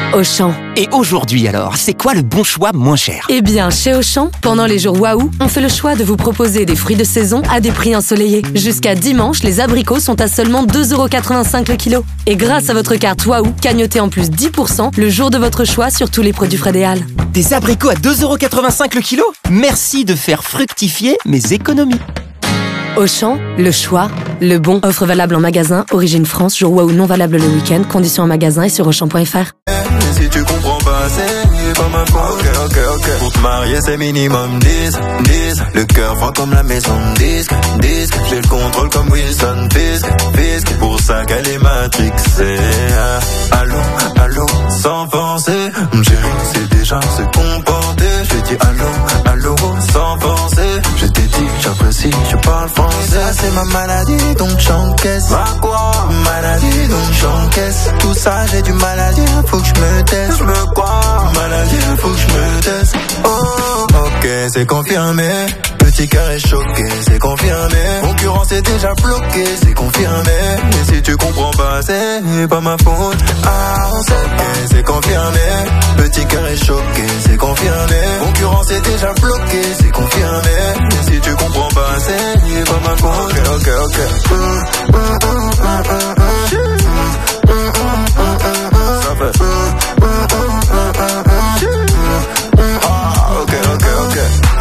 Auchan. Et aujourd'hui alors, c'est quoi le bon choix moins cher? Eh bien, chez Auchan, pendant les jours Waouh, on fait le choix de vous proposer des fruits de saison à des prix ensoleillés. Jusqu'à dimanche, les abricots sont à seulement 2,85€ le kilo. Et grâce à votre carte Waouh, cagnotez en plus 10% le jour de votre choix sur tous les produits Fred et Al. Des abricots à 2,85€ le kilo? Merci de faire fructifier mes économies. Auchan, le choix, le bon. Offre valable en magasin, origine France, jour Waouh non valable le week-end. Conditions en magasin et sur Auchan.fr. Si tu comprends pas, c'est pas ma faute. Ok. Pour te marier, c'est minimum 10. Le cœur froid comme la maison disque. J'ai le contrôle comme Wilson Fisk. Pour ça qu'elle est matrixée. Allô, sans penser. Chérie, c'est déjà se comporter. Je dis allô, sans penser. Je t'ai dit que j'apprécie, je parle français. Ça c'est ma maladie, donc j'encaisse. Ma quoi? Maladie, donc j'encaisse. Tout ça, j'ai du mal à dire, faut que je me teste. Maladie, faut que je me teste. Oh, ok, c'est confirmé. Petit cœur est choqué, c'est confirmé. Concurrence est déjà bloqué, c'est confirmé. Et si tu comprends pas, c'est pas ma faute. On sait pas, c'est confirmé. Petit cœur est choqué, c'est confirmé. Concurrence est déjà bloqué, c'est confirmé. Et si tu comprends pas, c'est pas ma faute. Ok. Ça fait. Ok.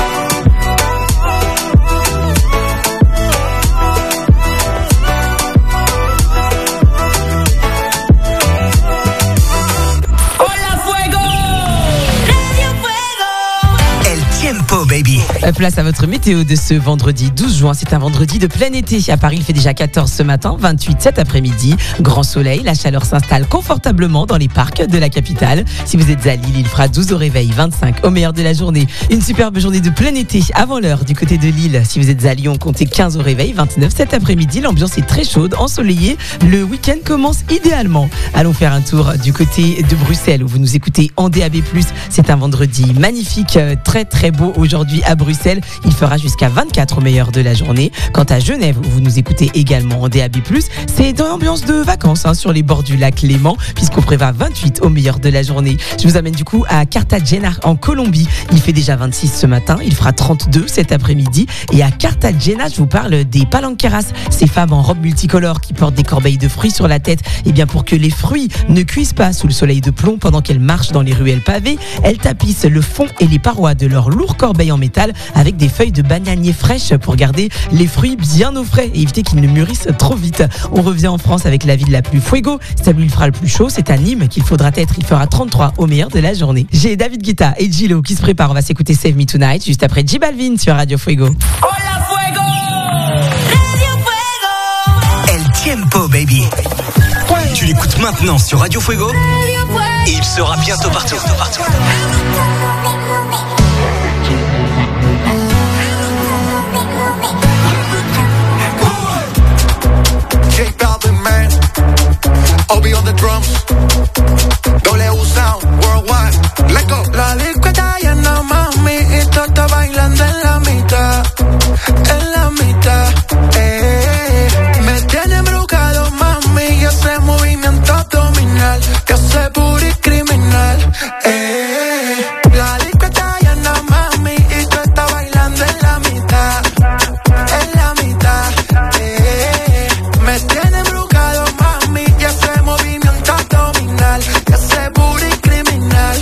Baby. Place à votre météo de ce vendredi 12 juin. C'est un vendredi de plein été. À Paris, il fait déjà 14 ce matin, 28 cet après-midi. Grand soleil, la chaleur s'installe confortablement dans les parcs de la capitale. Si vous êtes à Lille, il fera 12 au réveil, 25 au meilleur de la journée. Une superbe journée de plein été avant l'heure du côté de Lille. Si vous êtes à Lyon, comptez 15 au réveil, 29 cet après-midi. L'ambiance est très chaude, ensoleillée. Le week-end commence idéalement. Allons faire un tour du côté de Bruxelles où vous nous écoutez en DAB+. C'est un vendredi magnifique, très très beau aujourd'hui à Bruxelles. Il fera jusqu'à 24 au meilleur de la journée. Quant à Genève, où vous nous écoutez également en DAB+, c'est dans l'ambiance de vacances sur les bords du lac Léman, puisqu'on prévoit 28 au meilleur de la journée. Je vous amène du coup à Cartagena en Colombie. Il fait déjà 26 ce matin, il fera 32 cet après-midi. Et à Cartagena, je vous parle des palanqueras, ces femmes en robe multicolore qui portent des corbeilles de fruits sur la tête. Et bien pour que les fruits ne cuisent pas sous le soleil de plomb pendant qu'elles marchent dans les ruelles pavées, elles tapissent le fond et les parois de leur lourd corbeille en métal avec des feuilles de bananier fraîches pour garder les fruits bien au frais et éviter qu'ils ne mûrissent trop vite. On revient en France avec la ville la plus fuego. Celle où il fera le plus chaud, c'est à Nîmes qu'il faudra être. Il fera 33 au meilleur de la journée. J'ai David Guetta et Gillo qui se préparent. On va s'écouter Save Me Tonight juste après J Balvin sur Radio Fuego. Hola Fuego, Radio Fuego. El Tiempo Baby. Tu l'écoutes maintenant sur Radio Fuego et il sera bientôt partout. Obi on the drums, W Sound, Worldwide, let's go. La disco está llena, mami, y tú estás bailando en la mitad, Me tiene embrujado, mami, y ese movimiento abdominal, que hace puro y criminal, La disco está llena, mami, y tú estás bailando en la mitad, Me tiene embrujado, mami, y ese movimiento abdominal, que hace puro y criminal,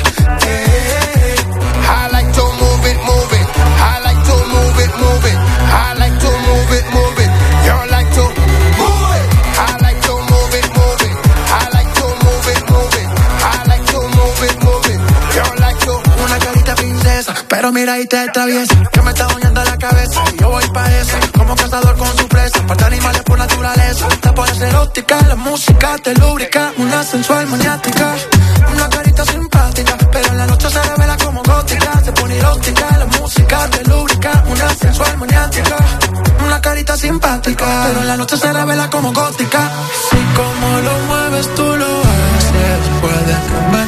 I like to move it, I like to move it, I like to move it, you like to move it, I like to move it, I like to move it, I like to move it, you like to. Una carita princesa, pero mira y te traviesa, que me está dañando la cabeza, y yo voy pa' esa, como cazador con su presa, parte animales por naturaleza, te pones erótica, la música te lubrica, una sensual maniática, una carita simpática, pero en la noche se revela como gótica, se pone erótica, la música te lubrica, una sensual maniática, una carita simpática, pero en la noche se revela como gótica. Si como lo mueves tú lo haces, puede que me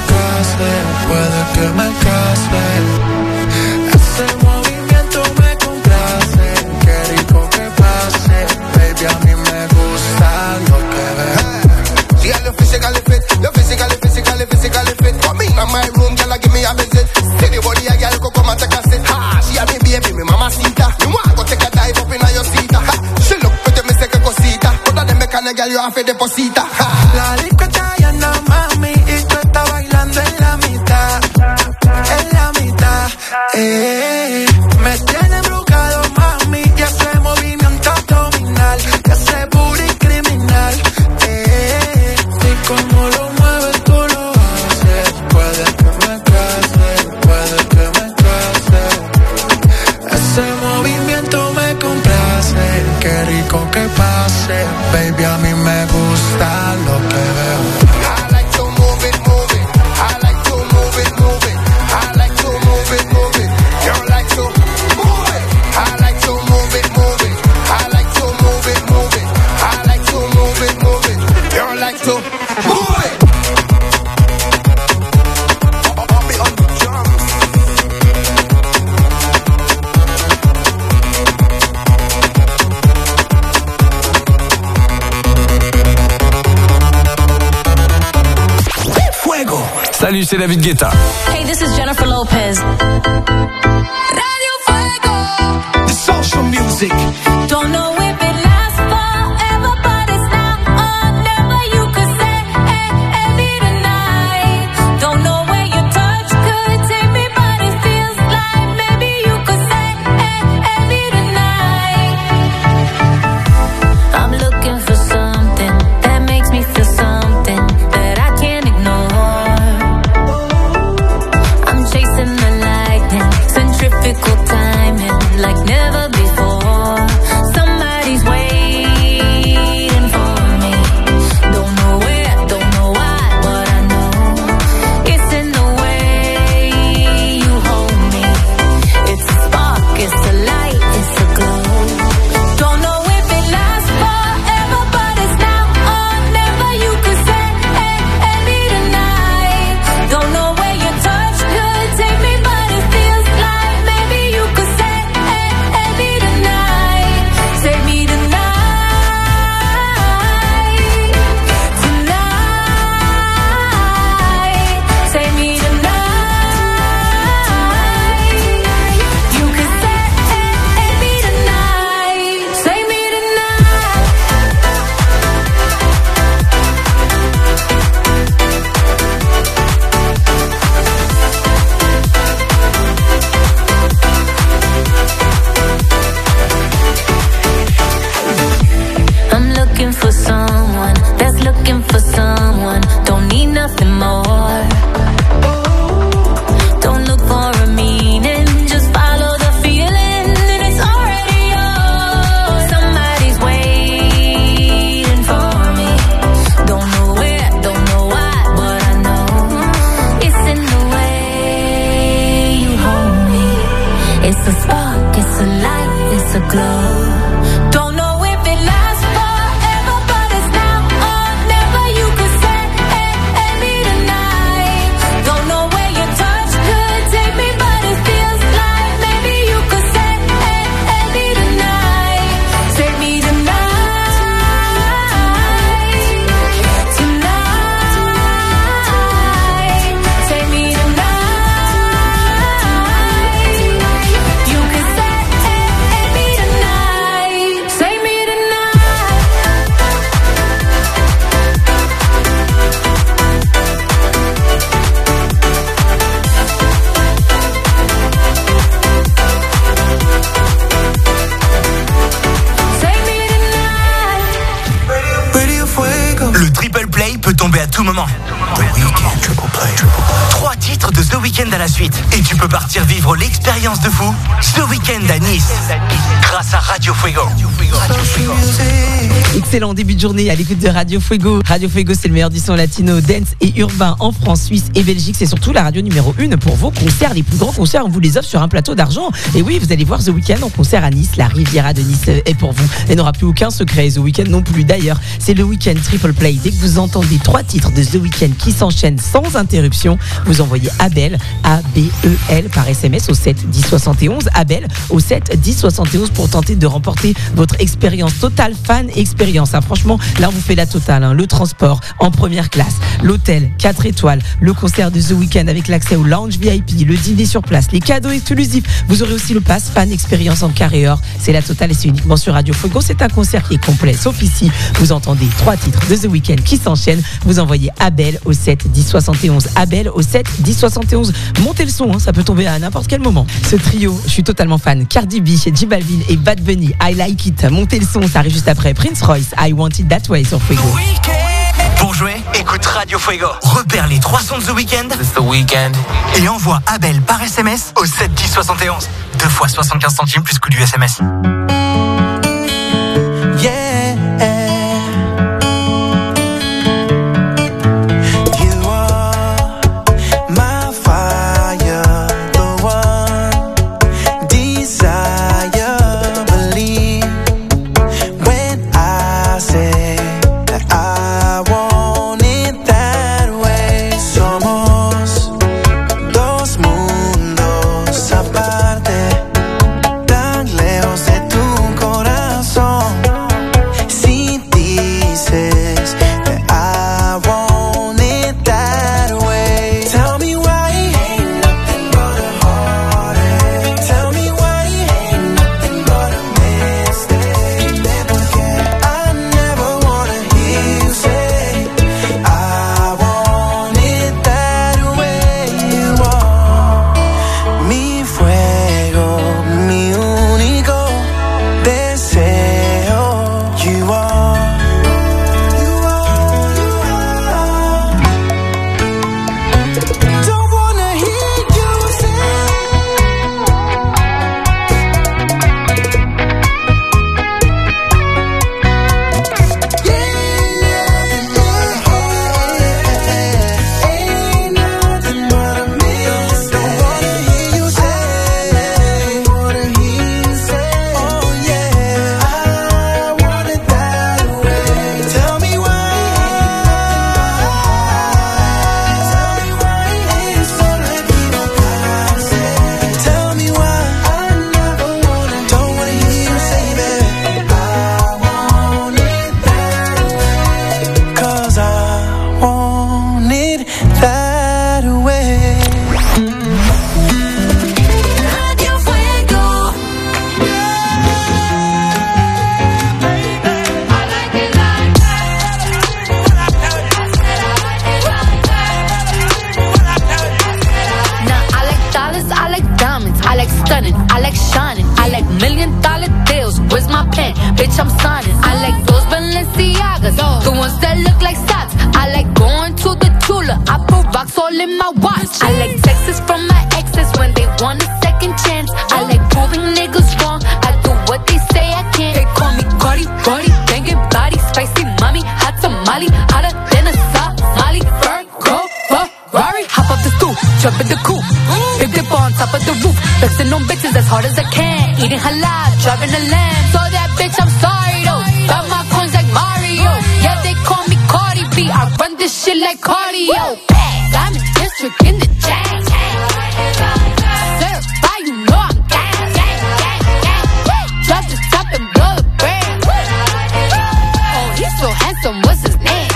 case, ese movimiento me complace, qué rico que pase, baby a mí me gusta lo que ves. Si I look physically fit, physically fit. Fuego. Salut, c'est David Guetta. Hey, this is Jennifer Lopez. Radio Fuego. The social music. Don't know if it lasts forever, but it's now or never. You could say heavy tonight. Don't know where your touch could take me, but it feels like maybe you could say heavy tonight. I'm looking for something that makes me feel something that I can't ignore. I'm chasing the lightning, centrifugal timing, like never before. Somebody's waiting for me. Don't know where, don't know why, but I know it's in the way you hold me. It's a spark, it's a light, it's a glow. Don't know if it lasts forever, but it's now or never. You could say heavy tonight. Don't know where your touch could take me, but it feels like maybe you could say heavy tonight. Take me tonight, tonight. Take me tonight. You could say heavy tonight. Take me tonight. I'm looking for someone that's looking for someone. Don't need nothing more. Don't look for a meaning, just follow the feeling, and it's already yours. Somebody's waiting for me. Don't know where, don't know why, but I know it's in the way you hold me. It's a spark, it's a light, it's a glow. Don't know if it lasts forever, but it's now or never. You could say heavy tonight. Don't know where your touch could take me, but it feels like maybe you could say heavy tonight. Take me tonight, tonight. Take me tonight. You could say heavy tonight. Take me tonight. Take me tonight. Radio Fuego. Le triple play peut tomber à tout moment. The Weekend. Triple play. 3 titres de The Weeknd à la suite. Et tu peux partir vivre l'expérience de fou The Weeknd à Nice. Grâce à Radio Fuego. Excellent début de journée à l'écoute de Radio Fuego. Radio Fuego, c'est le meilleur du son latino, dance et urbain en France, Suisse et Belgique. C'est surtout la radio numéro 1 pour vos concerts. Les plus grands concerts, on vous les offre sur un plateau d'argent. Et oui, vous allez voir The Weeknd en concert à Nice. La Riviera de Nice est pour vous. Elle n'aura plus aucun secret. The Weeknd non plus. D'ailleurs, c'est le Weeknd Triple Play. Dès que vous entendez 3 titres de The Weeknd qui s'enchaînent sans interruption, vous envoyez Abel, A-B-E-L, par SMS au 7 10 71. Abel au 7 10 71 pour tenter de remporter votre expérience totale fan expérience. Ah, franchement, là, on vous fait la totale. Hein. Le transport en première classe, l'hôtel 4 étoiles, le concert de The Weeknd avec l'accès au lounge VIP, le dîner sur place, les cadeaux exclusifs. Vous aurez aussi le pass fan expérience en carré or. C'est la totale et c'est uniquement sur Radio Fuego. C'est un concert qui est complet, sauf ici. Vous entendez 3 titres de The Weeknd qui s'enchaînent. Vous envoyez Abel au 7 10 71. Abel au 7 10 71. Montez le son, hein, ça peut tomber à n'importe quel moment. Ce trio, je suis totalement fan. Cardi B, J Balvin et Bad Bunny, I Like It. Montez le son, ça arrive juste après. Prince Royce, I Want It That Way sur Fuego. Pour jouer, écoute Radio Fuego. Repère les 3 sons de The Weeknd. It's The Weeknd. Et envoie Abel par SMS au 7 10 71. 2 fois 75 centimes plus coût du SMS. Aparte, tan lejos de tu stunning, I like shining. I like $1 million deals. Where's my pen? Bitch, I'm signing. I like those Balenciagas, the ones that look like socks. I like going to the Tula. I put rocks all in my watch. I like texts from my exes when they want a second chance. I like proving niggas wrong. I do what they say I can't. They call me Cardi, Cardi, banging body, spicy mommy, hot tamale, hotter than a Somali. Virgo, Ferrari, hop up the stoop, jump in the coupe, big dip on top of the roof, flexing on bitches as hard as I can, eating halal, driving a lamb. So that bitch, I'm sorry though. Got my coins like Mario. Yeah, they call me Cardi B. I run this shit like cardio. I'm in district in the chain. Certified, you know I'm gang, gang, gang, gang. Drop the top and blow the brand. Oh, he's so handsome, what's his name?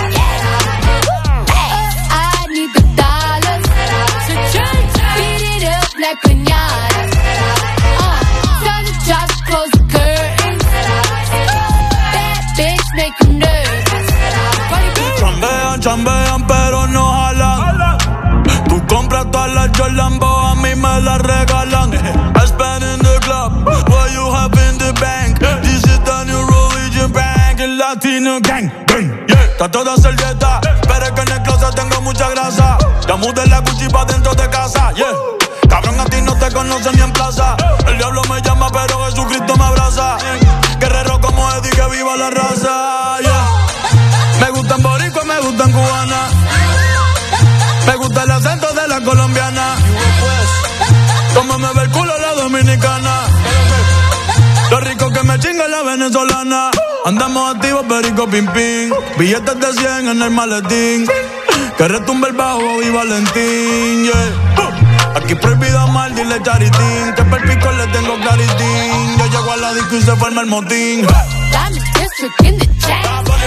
I need the dollars. Beat it up like piñatas. Tell the jobs, close the curtains. That bitch make you nervous. Chambean, chambean, pero no jalan. Tú compras todas las Jolambo, a mí me las regalan. I spend in the club, what you have in the bank. This is the new religion bank, el Latino gang. Yeah, está toda servieta, pero es que en el closet tengo mucha grasa. Ya mudé la Gucci pa' dentro de casa, yeah. Cabrón, a ti no te conocen ni en plaza. El diablo me llama, pero Jesucristo me abraza. Guerrero como Eddie, que viva la raza, yeah. Me gustan boricua, me gustan cubana. Me gusta el acento de la colombiana. Como me ve el culo la dominicana. Lo rico que me chinga la venezolana. Andamos activos, perico, pim, pim. Billetes de 100 en el maletín. Que retumbe el bajo y Valentín, yeah. Aquí prohibido mal, dile charitín. Que per pico le tengo claritín. Yo llego a la disco y se forma el motín. I'm in district in the chain.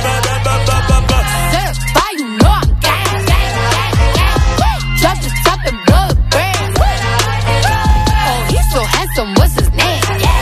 Certified, you know I'm gang, gang, gang, gang. Drop the top and blow the brand. Oh, he's so handsome, what's his name?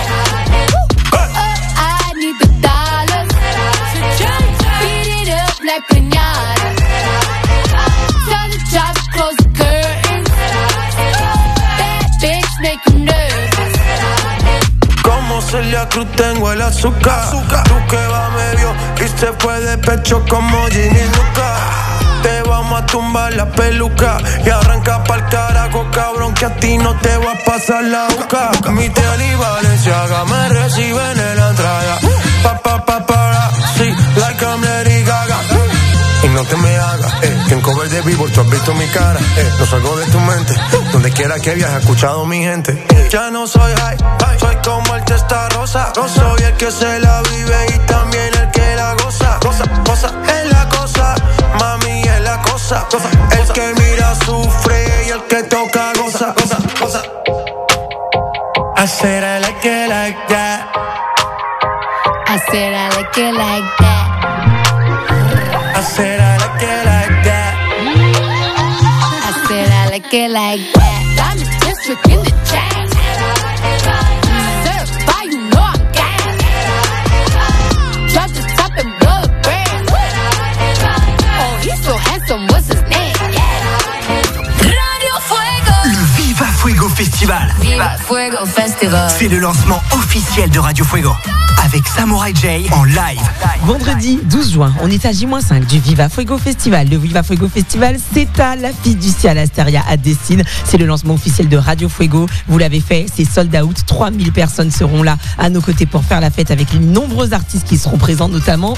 I need the dollars. Beat it up like piñatas. Tell the jobs, close the curtains. That bitch make you nervous. Como Celia Cruz tengo el azúcar. Tú que va medio y se fue de pecho como Ginny Luca. Te vamos a tumbar la peluca y arranca pa'l carajo, cabrón, que a ti no te va a pasar la boca. Mi tele y Valenciaga me reciben en la entrada. Sí, like I'm Lady Gaga. Y no te me hagas, que en cover de Billboard tú has visto mi cara, no salgo de tu mente, donde quiera que viajes he escuchado mi gente. Ya no soy high, soy como el Testarossa. No soy el que se la vive y también el que la goza. Cosa, es la cosa, mami es la cosa. El que mira sufre y el que toca goza. I said I like it like that. I said I like it like that. I said I like it like that. I said I like it like that. I'm in district in the chain. Certified, you know I'm gang. Drop the top and blow the brand. Oh, he's so handsome, what's his name? Radio Fuego. Le Viva Fuego Festival. Viva Fuego Festival. C'est le lancement officiel de Radio Fuego. Avec Samurai J en live. Vendredi 12 juin, on est à J-5 du Viva Fuego Festival. Le Viva Fuego Festival, c'est à la Fiducia Asteria à Dessine. C'est le lancement officiel de Radio Fuego. Vous l'avez fait, c'est sold out. 3000 personnes seront là à nos côtés pour faire la fête avec les nombreux artistes qui seront présents, notamment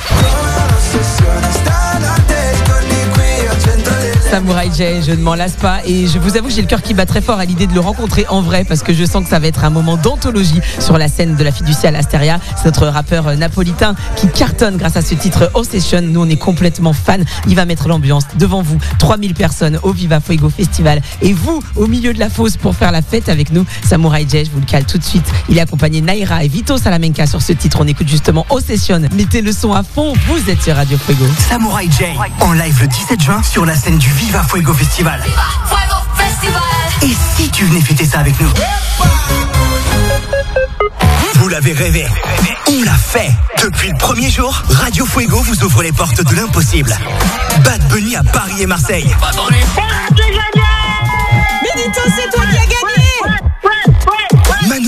Samurai J, je ne m'en lasse pas et je vous avoue que j'ai le cœur qui bat très fort à l'idée de le rencontrer en vrai parce que je sens que ça va être un moment d'anthologie sur la scène de la Fiducia Asteria. C'est notre rappeur napolitain qui cartonne grâce à ce titre Obsession. Nous on est complètement fans. Il va mettre l'ambiance devant vous. 3000 personnes au Viva Fuego Festival et vous au milieu de la fosse pour faire la fête avec nous. Samurai J, je vous le cale tout de suite. Il est accompagné de Naira et Vito Salamenka sur ce titre. On écoute justement Obsession. Mettez le son à fond. Vous êtes sur Radio Fuego. Samurai J en live le 17 juin sur la scène du Viva Fuego Festival. Viva Fuego Festival. Et si tu venais fêter ça avec nous? Vous l'avez rêvé, on l'a fait. Depuis le premier jour, Radio Fuego vous ouvre les portes de l'impossible. Bad Bunny à Paris et Marseille. Benito, c'est toi qui as gagné.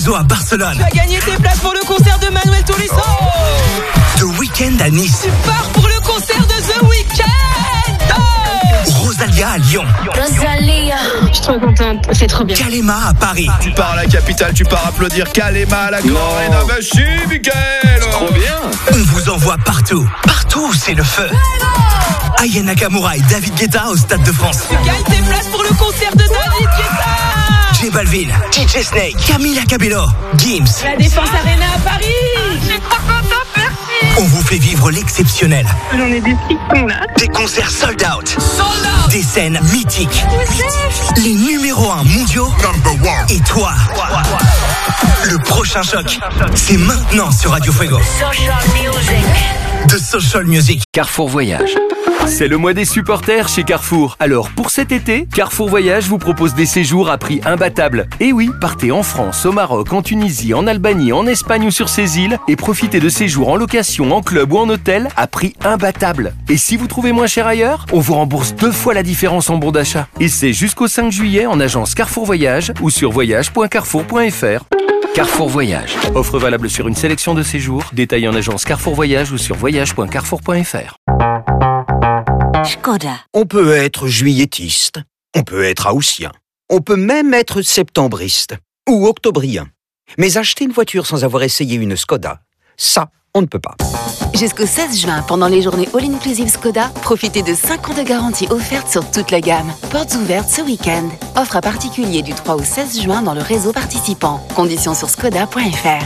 Réseau à Barcelone. Tu as gagné tes places pour le concert de Manuel Turizo. The Weeknd à Nice. Tu pars pour le concert de The Weeknd. Rosalia à Lyon. Rosalia, je suis trop contente, c'est trop bien. Kalema à Paris. Tu pars à la capitale, tu pars applaudir Kalema à la grande arena. Bah si, Mickaël. C'est trop bien. On vous envoie partout. Partout où c'est le feu. Aya Nakamura et David Guetta au Stade de France. Tu gagnes tes places pour le concert de David Guetta. J Balvin, DJ Snake, Camila Cabello, Gims. La Défense Arena à Paris. Je suis trop contente, merci. On vous fait vivre l'exceptionnel. J'en ai des frissons là. Des concerts sold out. Des scènes mythiques. Les numéros 1 mondiaux. Et toi. Le prochain choc, c'est maintenant sur Radio Fuego. The Social Music. Carrefour Voyage. C'est le mois des supporters chez Carrefour. Alors pour cet été, Carrefour Voyage vous propose des séjours à prix imbattable. Et oui, partez en France, au Maroc, en Tunisie, en Albanie, en Espagne ou sur ces îles et profitez de séjours en location, en club ou en hôtel à prix imbattable. Et si vous trouvez moins cher ailleurs, on vous rembourse 2 fois la différence en bon d'achat. Et c'est jusqu'au 5 juillet en agence Carrefour Voyage ou sur voyage.carrefour.fr. Carrefour Voyage. Offre valable sur une sélection de séjours. Détail en agence Carrefour Voyage ou sur voyage.carrefour.fr. Skoda. On peut être juillettiste, on peut être haussien, on peut même être septembriste ou octobrien. Mais acheter une voiture sans avoir essayé une Skoda, ça, on ne peut pas. Jusqu'au 16 juin, pendant les journées All-Inclusive Skoda, profitez de 5 ans de garantie offerte sur toute la gamme. Portes ouvertes ce week-end. Offre à particulier du 3 au 16 juin dans le réseau participant. Conditions sur skoda.fr.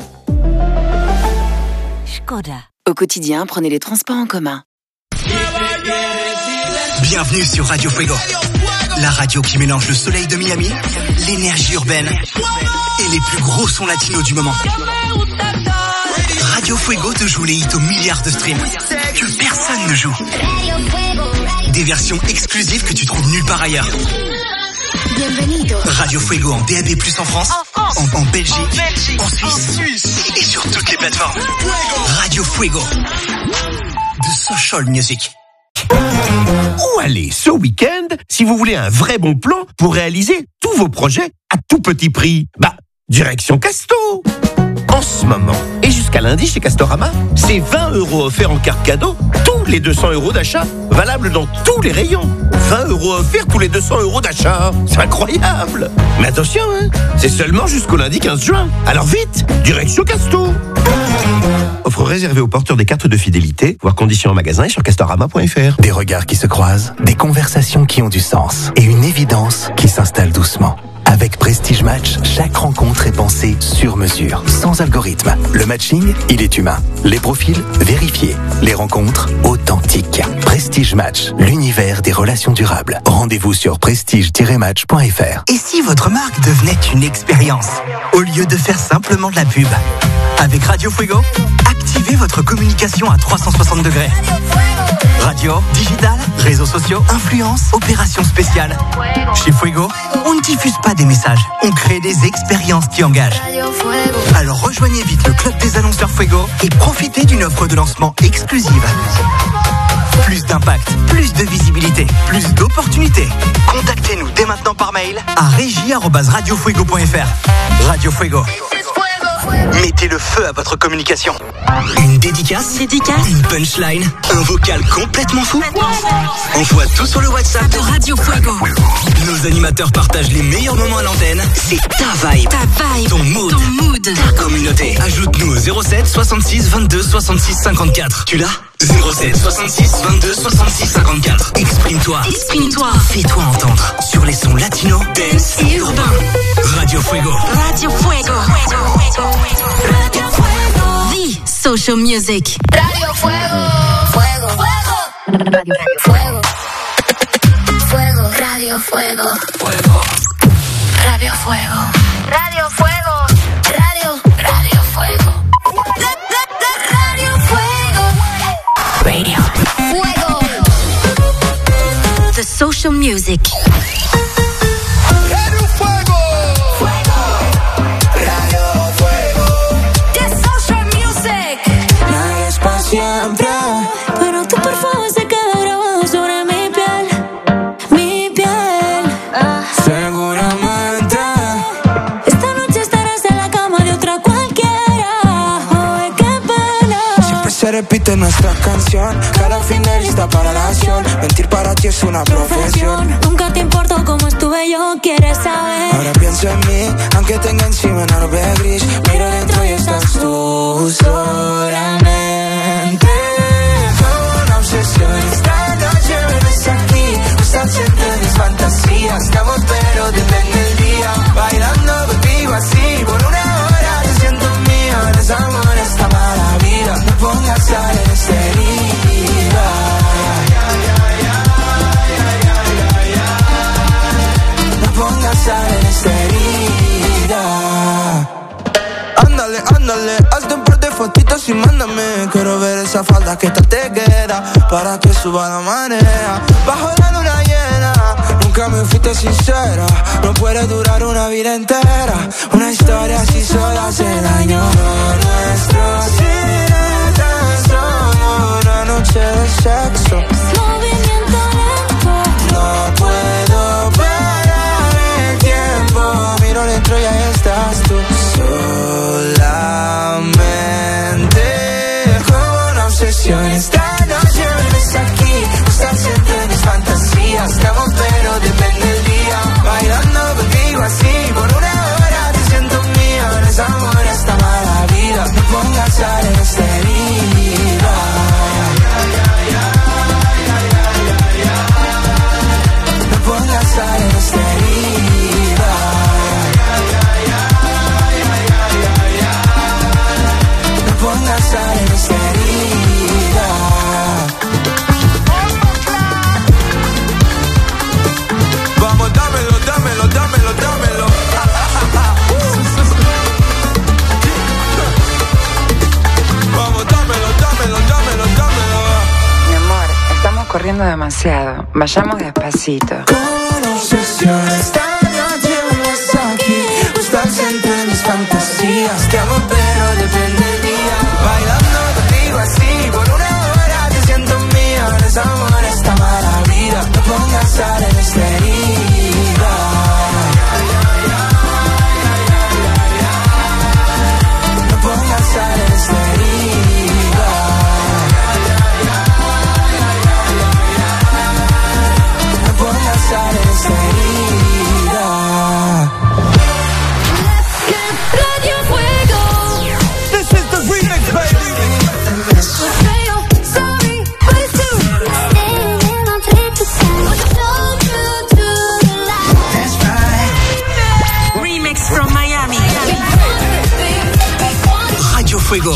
Skoda. Au quotidien, prenez les transports en commun. Bienvenue sur Radio Fuego. La radio qui mélange le soleil de Miami, l'énergie urbaine et les plus gros sons latinos du moment. Radio Fuego te joue les hits aux milliards de streams que personne ne joue. Des versions exclusives que tu trouves nulle part ailleurs. Radio Fuego en DAB+ en France, en Belgique, en Suisse et sur toutes les plateformes. Radio Fuego. The Social Music. Où aller ce week-end si vous voulez un vrai bon plan pour réaliser tous vos projets à tout petit prix? Direction Casto. En ce moment, et jusqu'à lundi chez Castorama, c'est 20 € offerts en carte cadeau, tous les 200 € d'achat, valable dans tous les rayons. 20 € offerts tous les 200 € d'achat. C'est incroyable. Mais attention, c'est seulement jusqu'au lundi 15 juin. Alors vite, direction Casto. Offre réservée aux porteurs des cartes de fidélité, voir conditions en magasin et sur castorama.fr. Des regards qui se croisent, des conversations qui ont du sens et une évidence qui s'installe doucement. Avec Prestige Match, chaque rencontre est pensée sur mesure, sans algorithme. Le matching, il est humain. Les profils, vérifiés. Les rencontres, authentiques. Prestige Match, l'univers des relations durables. Rendez-vous sur prestige-match.fr. Et si votre marque devenait une expérience, au lieu de faire simplement de la pub? Avec Radio Fuego, activez votre communication à 360 degrés. Radio, digital, réseaux sociaux, influence, opérations spéciales. Chez Fuego, on ne diffuse pas des messages, on crée des expériences qui engagent. Alors rejoignez vite le club des annonceurs Fuego et profitez d'une offre de lancement exclusive. Plus d'impact, plus de visibilité, plus d'opportunités. Contactez-nous dès maintenant par mail à régie@radiofuego.fr. Radio Fuego. Mettez le feu à votre communication. Une dédicace, une punchline, un vocal complètement fou. Envoie tout sur le WhatsApp de Radio Fuego. Nos animateurs partagent les meilleurs moments à l'antenne. C'est ta vibe, ton mood, ta communauté. Ajoute-nous au 07 66 22 66 54. Tu l'as? 07 66 22 66 54. Exprime-toi. Fais-toi entendre sur les sons latino, dance et urbain. Radio Fuego. Radio Fuego. The Social Music. Radio Fuego. Fuego. Radio Fuego. Fuego. Radio Fuego. Fuego. Radio Fuego. Radio Fuego. Radio Fuego. Radio Fuego. Radio Fuego. The Social Music. Radio Fuego. Radio Fuego. The Social Music. Nadie es pa' siempre, pero tu perfume se queda grabado sobre mi piel. Mi piel. Seguramente Esta noche estarás en la cama repite nuestra canción. Cada fin de lista para la acción. Mentir para ti es una profesión. Nunca te importó cómo estuve yo, quieres saber. Ahora pienso en mí, aunque tenga encima una nube gris. Miro dentro y estás tú solamente. Como una obsesión, esta noche me ves aquí. Estás siempre en mis fantasías. Estamos pero depende del día. Bailando contigo así, por una hora te siento mío. Desamor esta mala vida. No pongas sal en esta herida. No pongas sal en esta herida. Ándale, ándale, hazte un par de fotitos y mándame. Quiero ver esa falda que tal te queda, para que suba la marea. Bajo la luna llena, nunca me fuiste sincera. No puede durar una vida entera. Una historia así sola hace daño. Lo nuestro será tan solo una noche de sexo. Movimiento lento. No puedo parar el tiempo. Miro dentro y ahí estás tú. Solamente como una obsesión. Esta noche me ves aquí. Estás siempre en mis fantasías. Estamos pero depende del día. Bailando contigo así. Por una hora te siento mío. Desamor esta mala vida. No pongas sal en esta herida. No pongas sal en esta herida. No pongas sal en esta herida. Vamos, dámelo, dámelo, dámelo, dámelo. Vamos, dámelo, dámelo, dámelo, dámelo. Mi amor, estamos corriendo demasiado. Vayamos despacito. Con obsesión esta noche me ves aquí. Estás siempre en mis fantasías. Te amo pero depende del día. Bailando contigo así. Por una hora te siento mío. Desamor esta mala vida. No pongas sal en esta herida. No pongas sal en esta herida. No pongas sal en esta herida. Radio Fuego. This is the remix, baby. Sorry, but it's true. Standing on 10%. That's right. Remix from Miami. Radio Fuego.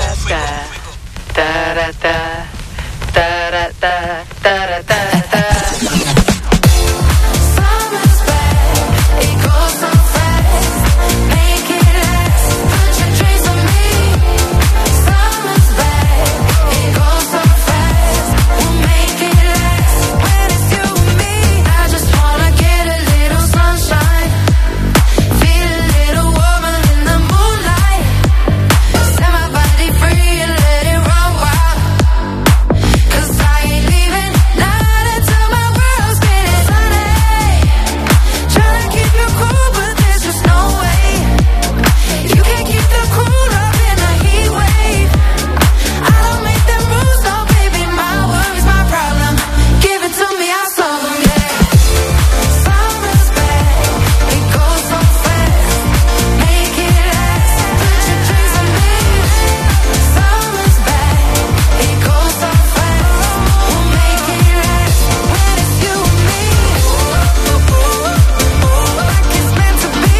Summer's back, it goes so fast. Make it last, put your dreams on me. Summer's back, it goes so fast. We'll make it last when it's you and me. I just wanna get a little sunshine, feel a little warmer in the moonlight. Set my body free and let it run wild. 'Cause I ain't leaving, not until my world's getting sunny. Tryna keep you cool, but there's just no way. You can't keep the cool up in a heat wave. I don't make them rules, no baby, my worries, my problem. Give it to me, I'll solve them, yeah. Summer's back, it goes so fast. Make it last, put your dreams on me. Summer's back, it goes so fast. We'll make it last when it's you and me. Like it's meant to be.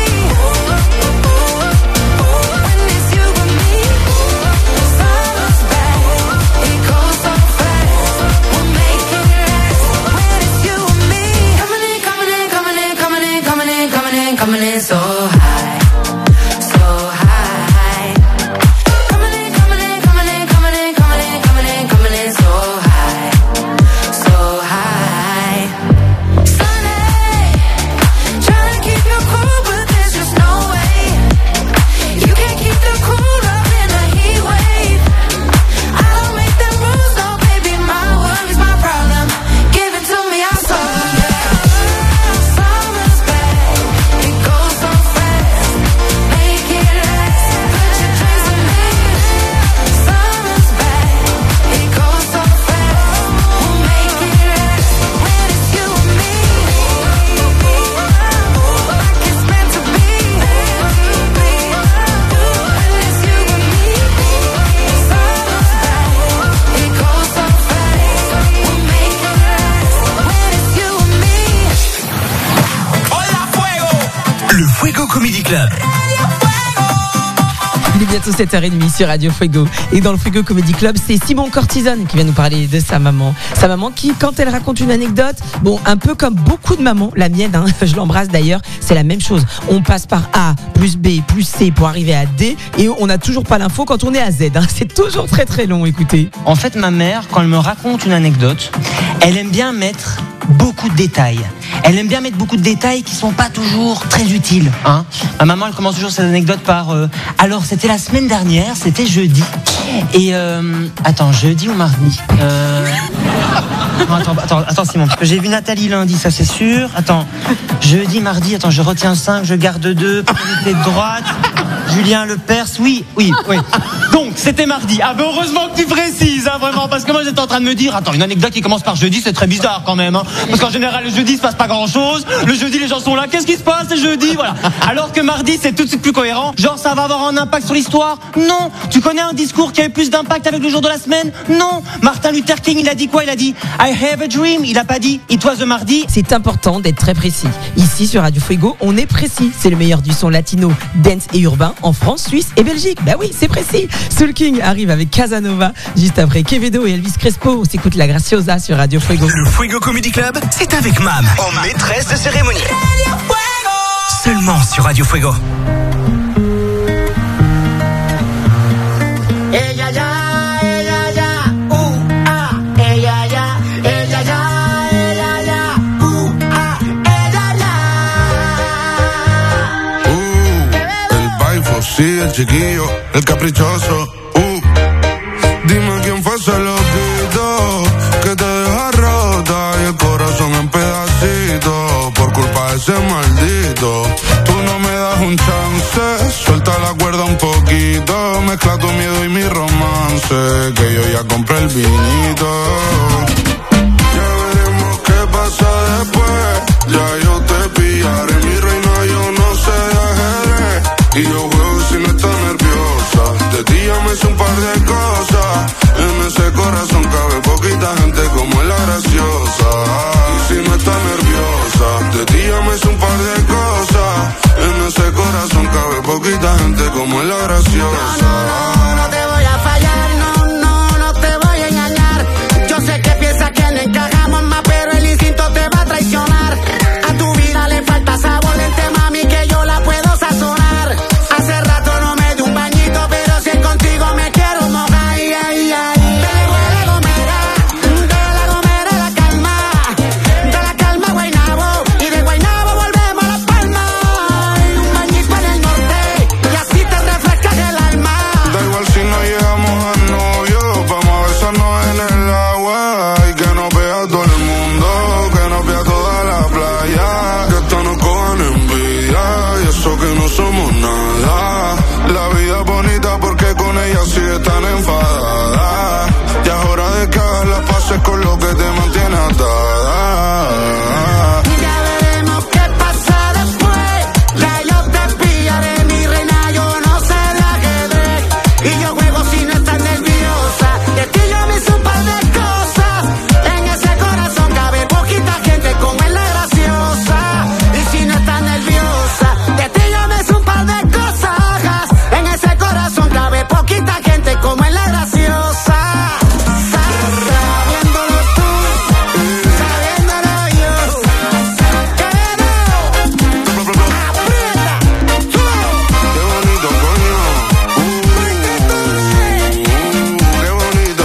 When it's you and me. Summer's back, it goes so fast. We'll make it last when it's you and me. Coming in, coming in, coming in, coming in, coming in, coming in, coming in so high, so high. Coming in, coming in, coming in, coming in, coming in, coming in, coming in so high, so high. Sunny, tryna keep you cool, but there's just no way. You can't keep the cool up in a heat wave. I don't make them rules, no baby, my worries, my problem. Give it to me, I'll solve them, yeah. Summer's back, it goes so fast. Le Fuego Comedy Club. Il est bientôt 7h30 sur Radio Fuego. Et dans le Fuego Comedy Club, c'est Simon Cortisone qui vient nous parler de sa maman. Sa maman qui, quand elle raconte une anecdote, bon, un peu comme beaucoup de mamans, la mienne, hein, je l'embrasse d'ailleurs, c'est la même chose. On passe par A, plus B, plus C pour arriver à D et on n'a toujours pas l'info quand on est à Z. Hein. C'est toujours très très long, écoutez. En fait, ma mère, quand elle me raconte une anecdote, elle aime bien mettre beaucoup de détails. Elle aime bien mettre beaucoup de détails qui sont pas toujours très utiles. Hein. Ma maman, elle commence toujours cette anecdote par alors, c'était la semaine dernière, c'était jeudi. Et attends, jeudi ou mardi non, attends Simon, parce que j'ai vu Nathalie lundi, ça c'est sûr. Attends, jeudi, mardi, attends, je retiens 5, je garde 2, priorité de droite. Julien Lepers, oui. Donc, c'était mardi. Ah, ben heureusement que tu précises, hein, vraiment, parce que moi j'étais en train de me dire, attends, une anecdote qui commence par jeudi, c'est très bizarre quand même, hein, parce qu'en général, le jeudi, il se passe pas grand chose. Le jeudi, les gens sont là, qu'est-ce qui se passe, c'est jeudi, voilà. Alors que mardi, c'est tout de suite plus cohérent. Genre, ça va avoir un impact sur l'histoire? Non. Tu connais un discours qui a eu plus d'impact avec le jour de la semaine? Non. Martin Luther King, il a dit quoi? Il a dit I have a dream. Il a pas dit It was a mardi. C'est important d'être très précis. Ici, sur Radio Fuego, on est précis. C'est le meilleur du son latino, dance et urbain en France, Suisse et Belgique. Bah oui, c'est précis. Soul King arrive avec Casanova. Juste après Quevedo et Elvis Crespo, on s'écoute La Graciosa sur Radio Fuego. Le Fuego Comedy Club, c'est avec Mam, en maîtresse de cérémonie. Seulement sur Radio Fuego. Sí, el chiquillo, el caprichoso. Dime quién fue ese loquito que te deja rota y el corazón en pedacitos por culpa de ese maldito. Tú no me das un chance, suelta la cuerda un poquito, mezcla tu miedo y mi romance, que yo ya compré el vinito. Ya veremos qué pasa después, ya yo te pillaré, mi reina, yo no sé de ajedrez y yo juego si no está nerviosa. De ti ya me sé un par de cosas. En ese corazón cabe poquita gente como es la graciosa. Y si no está nerviosa, de ti ya me sé un par de cosas. En ese corazón cabe poquita gente como es la graciosa. No te voy a fallar, no te voy a engañar. Yo sé que piensas que no encajamos más, pero el instinto te va a traicionar. A tu vida le falta sabor, vente mami que yo la puedo sazonar. Hace rato no me di un bañito, pero si es contigo me quiero mojar. De la Gomera la calma, de la calma Guaynabo, y de Guaynabo volvemos a La Palma. Un bañito en el norte, y así te refrescas el alma. Da igual si no llegamos a novio, vamos a besarnos en el agua. Y que nos vea todo el mundo, que nos vea toda la playa. Que esto nos cojan envidia, y eso que no somos nada. La vida es bonita porque con ella sí están enfadada. Ya es hora de que hagas las paces con lo que te mantiene atada. Ya veremos qué pasa después. Ya yo te pillaré, mi reina, yo no sé de ajedrez. Y yo juego si no estás nerviosa. De ti yo me hice un par de cosas. En ese corazón cabe poquita gente como es la graciosa. Y si no estás nerviosa, de ti yo me hice un par de cosas. En ese corazón cabe poquita gente como es la graciosa. Sabiéndolo tú, sabiéndolo yo. Qué bonito, coño. Qué bonito.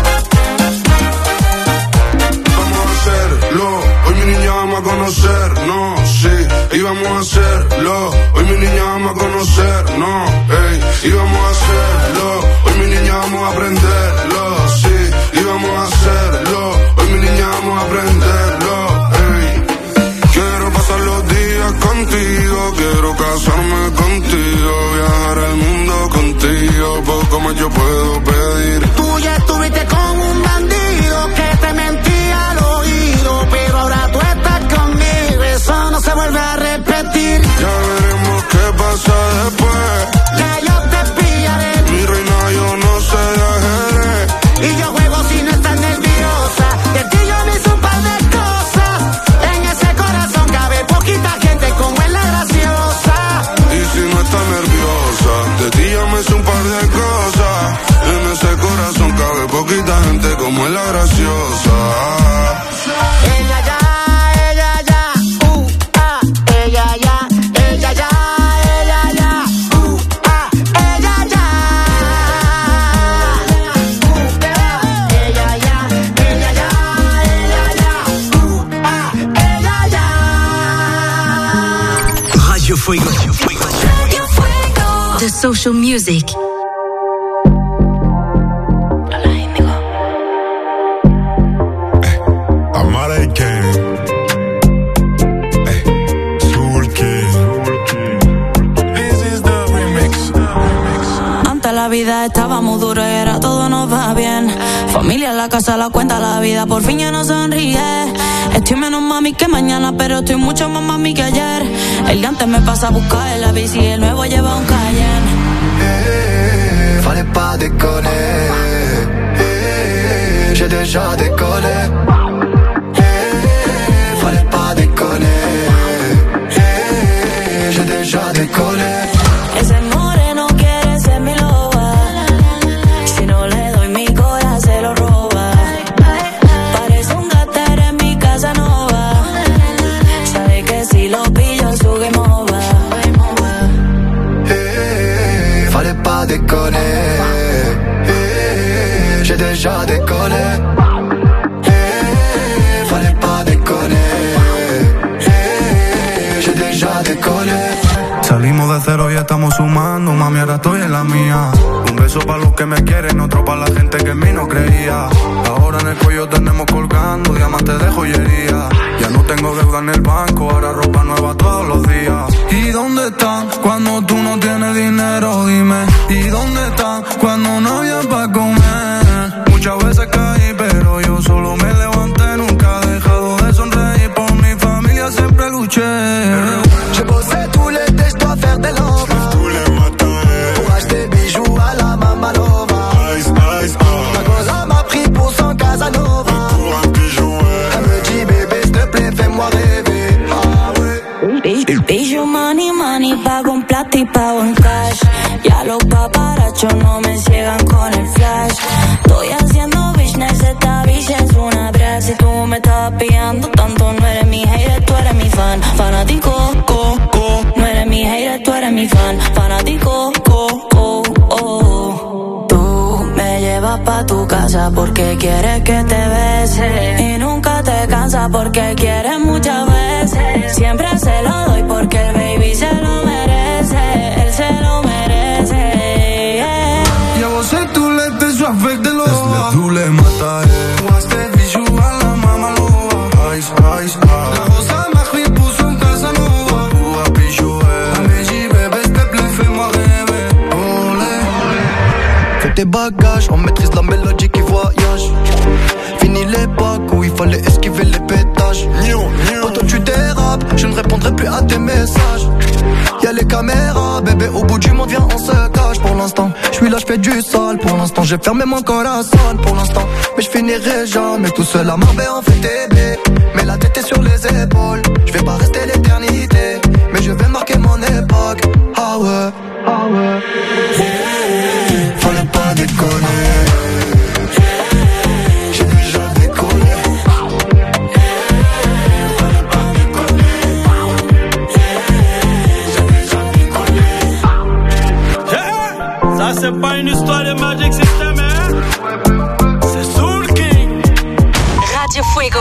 Vamos a hacerlo. Hoy mi niña vamos a conocernos, sí. Y vamos a hacerlo. Hoy mi niña vamos a conocernos, ey. Y vamos a hacerlo. Hoy mi niña vamos a aprenderlo, sí. Y vamos a hacerlo. Hoy mi niña vamos a aprenderlo, ey. Quiero pasar los días contigo, quiero casarme contigo, viajar el mundo contigo, poco más yo puedo pedir. Tú ya estuviste con un bandido que te mentía al oído, pero ahora tú estás conmigo, eso no se vuelve a repetir. Ya veremos qué pasa después. Ya yo te pillaré, mi reina, yo no sé de ajedrez. Fuego. The social music. Amara King. Soul King. This is the remix. Antes la vida estaba muy dura y ahora todo nos va bien. Familia en la casa, la cuenta, la vida por fin ya no sonríe. Estoy menos mami que mañana, pero estoy mucho más mami que ayer. El de antes me pasa a buscar en la bici y el nuevo lleva un Cayenne. Fallait pas déconner. J'ai déjà décollé. Fallait pas déconner. J'ai déjà décollé. Ese moreno quiere ser mi loba. Si no le doy mi corazón se lo roba. Parece un gater en mi casa nova. Sabe que si lo pillo su game over. Fallait pas déconner. J'ai déjà décollé. Fallait pas déconner. J'ai déjà décollé. Salimos de cero y estamos sumando, mami, ahora estoy en la mía. Un beso para los que me quieren, otro para la gente que en mí no creía. Ahora en el cuello tenemos colgando diamantes de joyería. Ya no tengo deuda en el banco, ahora ropa nueva todos los días. ¿Y dónde están cuando tú no tienes dinero? Dime. ¿Y dónde están cuando no había para comer? Muchas veces caí, pero yo solo me levanté. Nunca he dejado de sonreír, por mi familia siempre luché. J'ai bossé tout l'été, je dois faire des love. Tous les matins. Pour acheter bijoux à la Mamalova. Ice, ice, Ma cosa m'a pris pour son Casanova. pour un bijou, Elle me dit bébé s'il te plaît fais-moi rêver. Ah ouais. Bijou money, money, pago en plata y pago en cash. Ya los paparachos no me ciegan con el flash. Estoy haciendo business, esta bitch es una brat. Si tú me estás pillando tanto, no eres mi hater, tú eres mi fan. Fanático, no eres mi hater, tú eres mi fan. Fanático, Tú me llevas pa' tu casa porque quieres que te bese. Y nunca te cansas porque quieres muchas veces. Siempre se lo doy porque el baby se lo merece. Él se lo merece. Ya vos tú le te su affect de lo. Tú le matas. Este bijoux à la Mamalova. Ice, ice, La cosa m'a pris pour son Casanova. Pour un bijou, elle me dit bébé s'il te plaît fais-moi rêver. Olé. Fais tes bagages, on maîtrise la mélodie qui voyage. Fini l'époque où il fallait esquiver les pétages. Autant tu dérapes, je ne répondrai plus à tes messages. Y'a les caméras, bébé, au bout du monde, viens, on se cache. Pour l'instant, je suis là, je fais du sale. Pour l'instant, j'ai fermé mon corazon. Pour l'instant, mais je finirai jamais tout seul à Marbella, on fait bébé. Mais la tête est sur les épaules. Je vais pas rester l'éternité, mais je vais marquer mon époque. Ah ouais, ah ouais. Fallait pas déconner. J'ai déjà décollé. Fallait pas déconner. J'ai déjà décollé. Ça c'est pas une histoire de Magic System, hein? C'est Soul King. Radio Fuego.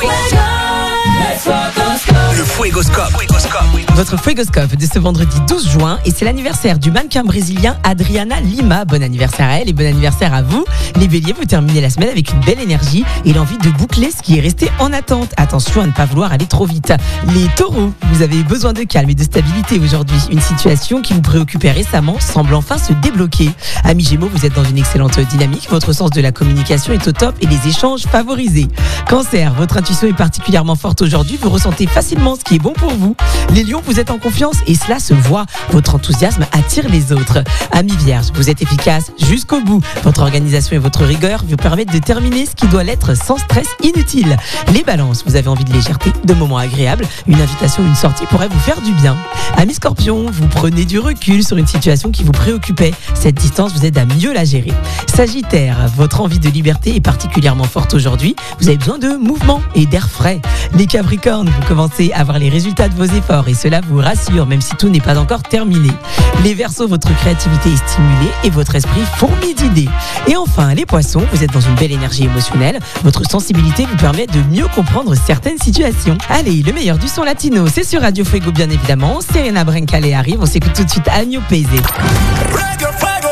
Le Fuegoscope. Votre Fuegoscope de ce vendredi 12 juin et c'est l'anniversaire du mannequin brésilien Adriana Lima. Bon anniversaire à elle et bon anniversaire à vous. Les béliers, vous terminez la semaine avec une belle énergie et l'envie de boucler ce qui est resté en attente. Attention à ne pas vouloir aller trop vite. Les taureaux, vous avez besoin de calme et de stabilité aujourd'hui. Une situation qui vous préoccupait récemment semble enfin se débloquer. Amis Gémeaux, vous êtes dans une excellente dynamique. Votre sens de la communication est au top et les échanges favorisés. Cancer, votre intuition est particulièrement forte aujourd'hui. Vous ressentez facilement ce qui est bon pour vous. Les lions, vous êtes en confiance et cela se voit. Votre enthousiasme attire les autres. Amis Vierges, vous êtes efficace jusqu'au bout. Votre organisation et votre rigueur vous permettent de terminer ce qui doit l'être sans stress inutile. Les balances, vous avez envie de légèreté, de moments agréables. Une invitation ou une sortie pourrait vous faire du bien. Amis Scorpions, vous prenez du recul sur une situation qui vous préoccupait. Cette distance vous aide à mieux la gérer. Sagittaire, votre envie de liberté est particulièrement forte aujourd'hui. Vous avez besoin de mouvement et d'air frais. Les Capricornes, vous commencez à voir les les résultats de vos efforts et cela vous rassure même si tout n'est pas encore terminé. Les Verseaux, votre créativité est stimulée et votre esprit fourmille d'idées. Et enfin, les Poissons, vous êtes dans une belle énergie émotionnelle. Votre sensibilité vous permet de mieux comprendre certaines situations. Allez, le meilleur du son latino, c'est sur Radio Fuego bien évidemment. Serena Brancale arrive, on s'écoute tout de suite Agno Pese. Radio Fuego,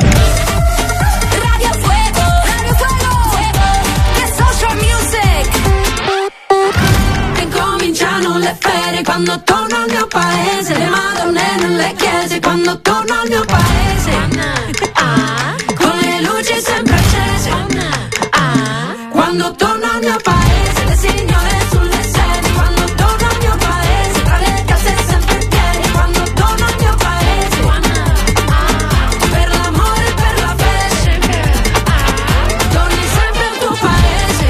Radio Fuego, che social music. Incominciano le ferie quando torno al mio paese, le madonne nelle chiese quando torno al mio paese. Con le luci sempre accese. Quando torno al mio paese, le signore sulle sedie. Quando torno al mio paese, tra le casse sempre piene. Quando torno al mio paese, per l'amore e per la fece, torni sempre al tuo paese.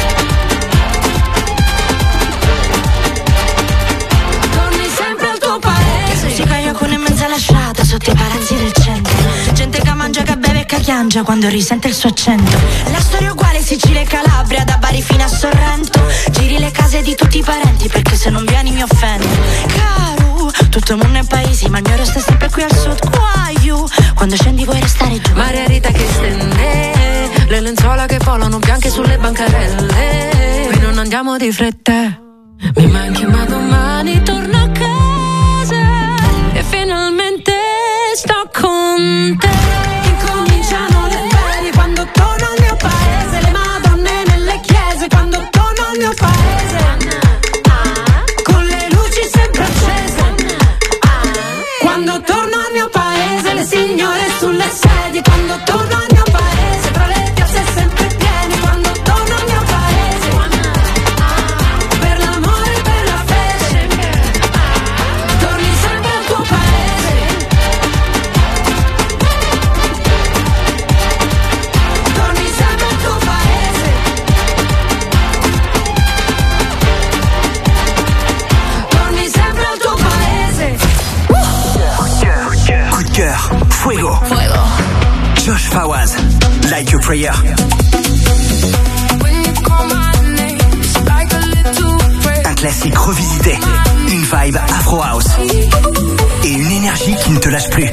Torni sempre al tuo paese. Si caio con in mezzo alla strada, sotto i palazzi del centro. Gente che mangia, che beve e che chiangia quando risente il suo accento. La storia è uguale, Sicilia e Calabria, da Bari fino a Sorrento. Giri le case di tutti i parenti, perché se non vieni mi offendo. Caro, tutto il mondo è paesi, ma il mio resta sempre qui al sud. Guaiu, quando scendi vuoi restare giù. Maria Rita che stende, le lenzuola che volano bianche sulle bancarelle. Qui non andiamo di fretta, mi manchi ma domani torno a casa e finalmente sto con te. Incominciano le ferie quando torno al mio paese, le madonne nelle chiese quando torno al mio paese. Con le luci sempre accese. Quando torno al mio paese, le signore sulle sedie. Quando torno al mio paese, tra le piazze sempre piene. Quando torno al mio paese, per l'amore e per la fece, torni sempre al tuo paese. Torni sempre al tuo paese. Torni sempre al tuo paese. Coup de cœur, Fuego. Josh Fawaz, Like a Prayer. Un classique revisité, une vibe Afro House et une énergie qui ne te lâche plus.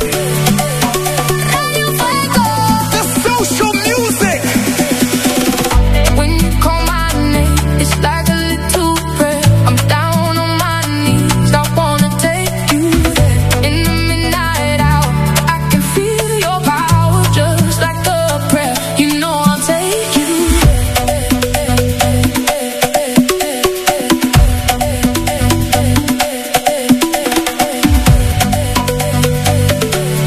Social music. When you call my name, it's like a little prayer. I'm down on my knees, I wanna take you there. In the midnight hour, I can feel your power, just like a prayer. You know I'll take you there.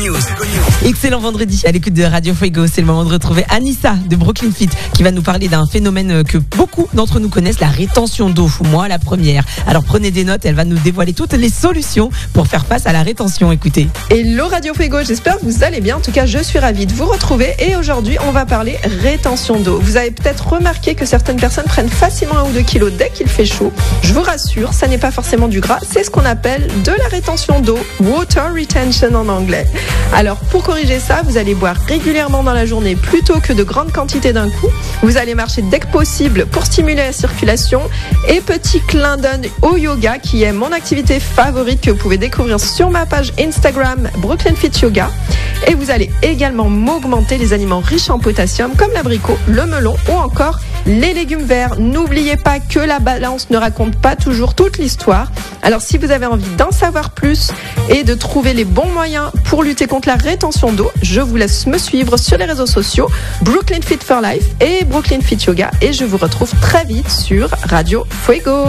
News. Excellent vendredi à l'écoute de Radio Fuego. C'est le moment de retrouver Anissa de Brooklyn Fit qui va nous parler d'un phénomène que beaucoup d'entre nous connaissent, la rétention d'eau. Moi, la première. Alors prenez des notes, elle va nous dévoiler toutes les solutions pour faire face à la rétention. Écoutez. Hello Radio Fuego, j'espère que vous allez bien. En tout cas, je suis ravie de vous retrouver et aujourd'hui, on va parler rétention d'eau. Vous avez peut-être remarqué que certaines personnes prennent facilement 1 ou 2 kilos dès qu'il fait chaud. Je vous rassure, ça n'est pas forcément du gras, c'est ce qu'on appelle de la rétention d'eau, water retention en anglais. Alors pour corriger ça, vous allez boire régulièrement dans la journée plutôt que de grandes quantités d'un coup. Vous allez marcher dès que possible pour stimuler la circulation. Et petit clin d'œil au yoga qui est mon activité favorite que vous pouvez découvrir sur ma page Instagram Brooklyn Fit Yoga. Et vous allez également augmenter les aliments riches en potassium comme l'abricot, le melon ou encore les légumes verts. N'oubliez pas que la balance ne raconte pas toujours toute l'histoire. Alors si vous avez envie d'en savoir plus et de trouver les bons moyens pour lutter contre la rétention d'eau, je vous laisse me suivre sur les réseaux sociaux Brooklyn Fit for Life et Brooklyn Fit Yoga et je vous retrouve très vite sur Radio Fuego.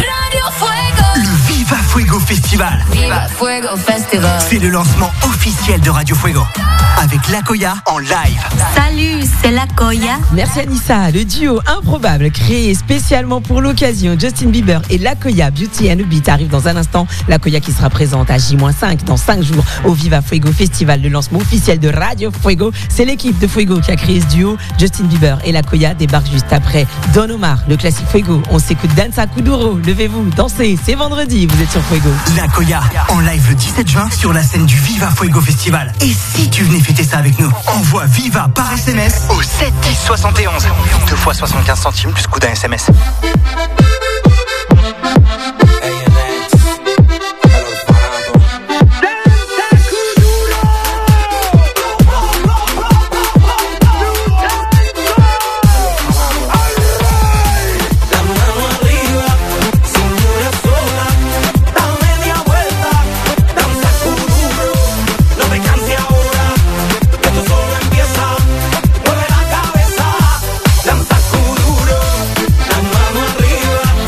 Le Viva Fuego Festival. Viva Fuego Festival. C'est le lancement officiel de Radio Fuego avec Lakoya en live. Salut, c'est Lakoya. Merci Anissa. Le duo improbable créé spécialement pour l'occasion, Justin Bieber et Lakoya Beauty and the Beat arrive dans un instant. Lakoya qui sera présente à J-5 dans 5 jours au Viva Fuego Festival, le lancement officiel de Radio Fuego. C'est l'équipe de Fuego qui a créé ce duo. Justin Bieber et Lakoya débarquent juste après Don Omar, le classique Fuego. On s'écoute Danza Kuduro. Levez-vous, dansez, c'est vendredi, vous êtes sur Fuego. Lakoya en live le 17 juin sur la scène du Viva Fuego Festival. Et si tu venais fêter ça avec nous, envoie Viva par SMS au 7 10 71. 2 fois 75 centimes plus coût d'un SMS. Arriba.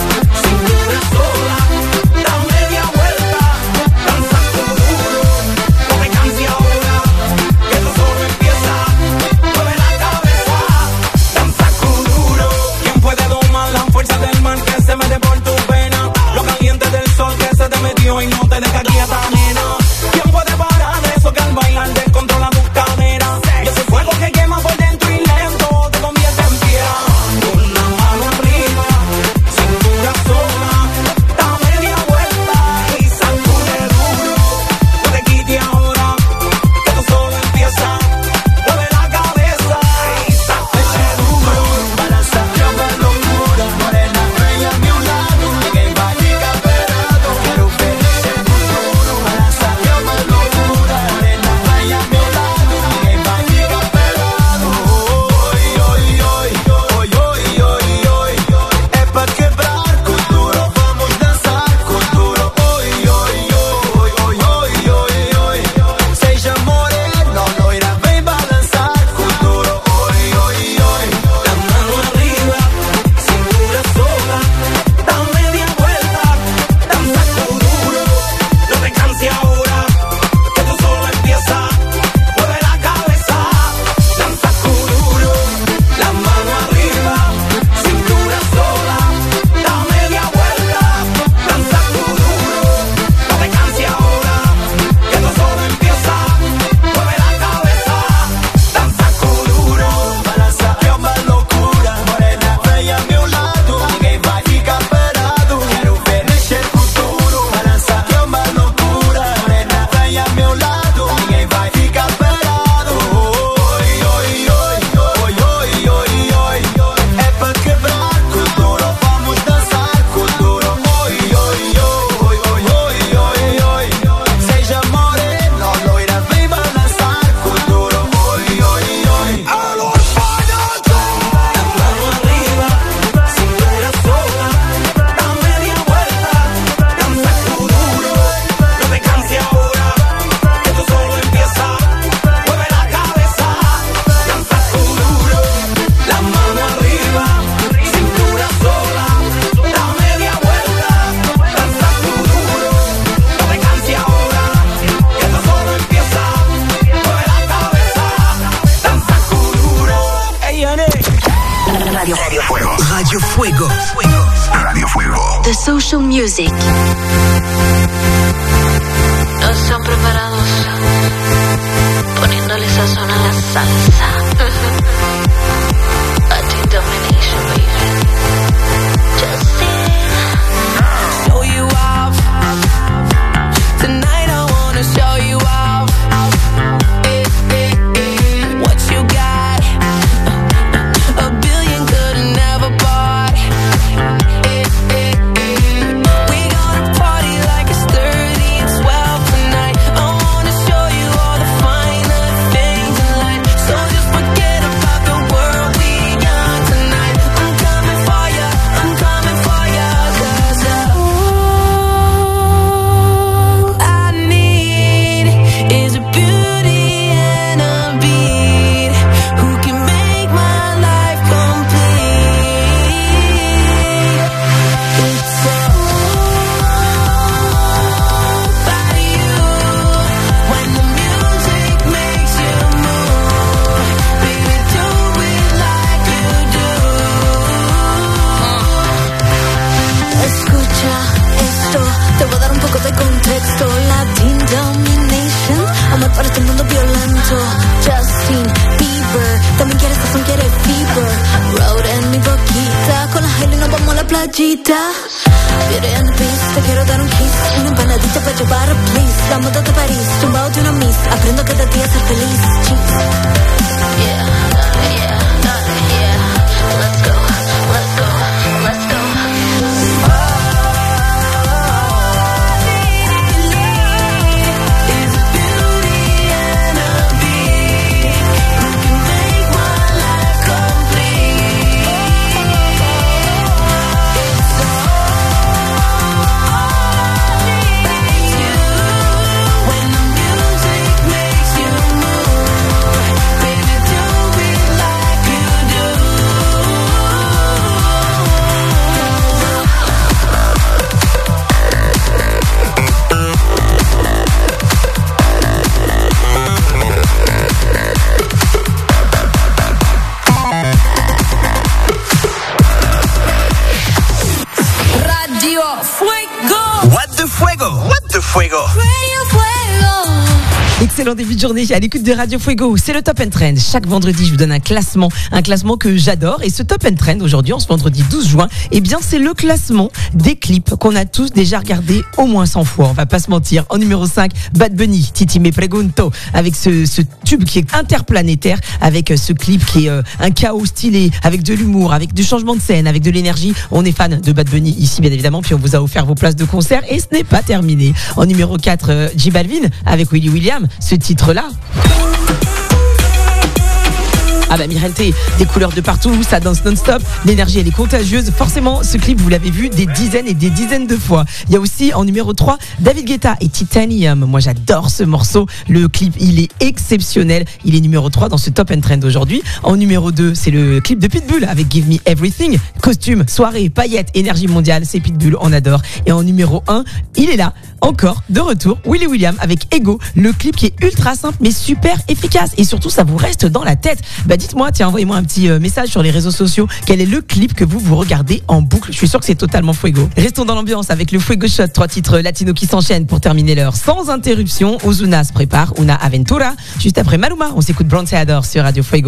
Social Music. No están preparados, poniéndole sazón a la salsa. Latin domination, baby. Justin. Show you off. Tonight I wanna show you off. What you got? A billion could've never bought. We gonna party like it's 30 and 12 tonight. I wanna show you all the finer things in life. So just forget about the world we got tonight. I'm coming for ya, I'm coming for ya. 'Cause all I need is a beauty and a beat who can make my life complete. It's all about you. When the music makes you move, baby, do it like you do. Escucha esto, te voy a dar un poco de contexto. Latin domination, amor para este mundo violento. Justin Bieber, también quiere sazón, quiere fever. Road en mi boquita, con la Hailey nos vamos a la playita. Beauty and the Beast, te quiero dar un kiss. Una empanadita para llevar a please. La moda de París, tumbado de una miss. Aprendo cada día a ser feliz. Cheese. Yeah, yeah, yeah. Let's go, let's go, let's go. Excellent début de journée à l'écoute de Radio Fuego. C'est le Top and Trend. Chaque vendredi, je vous donne un classement que j'adore. Et ce Top and Trend aujourd'hui, en ce vendredi 12 juin, eh bien, c'est le classement des clips qu'on a tous déjà regardés au moins 100 fois. On va pas se mentir. En numéro 5, Bad Bunny, Titi Me Pregunto, avec ce tube qui est interplanétaire, avec ce clip qui est un chaos stylé, avec de l'humour, avec du changement de scène, avec de l'énergie. On est fan de Bad Bunny ici, bien évidemment. Puis on vous a offert vos places de concert et ce n'est pas terminé. En numéro 4, J Balvin, avec Willy William. Ce titre-là. Ah bah Mirelté, des couleurs de partout, ça danse non-stop, l'énergie elle est contagieuse. Forcément, ce clip, vous l'avez vu des dizaines et des dizaines de fois. Il y a aussi en numéro 3, David Guetta et Titanium. Moi j'adore ce morceau, le clip il est exceptionnel. Il est numéro 3 dans ce Top and Trend aujourd'hui. En numéro 2, c'est le clip de Pitbull avec Give Me Everything. Costume, soirée, paillettes, énergie mondiale, c'est Pitbull, on adore. Et en numéro 1, il est là, encore, de retour, Willy William avec Ego. Le clip qui est ultra simple mais super efficace. Et surtout, ça vous reste dans la tête. Bah dites-moi, tiens, envoyez-moi un petit message sur les réseaux sociaux. Quel est le clip que vous regardez en boucle? Je suis sûr que c'est totalement Fuego. Restons dans l'ambiance avec le Fuego Shot. 3 titres latinos qui s'enchaînent pour terminer l'heure sans interruption. Ozuna se prépare, Una Aventura. Juste après Maluma, on s'écoute Bronzeador sur Radio Fuego.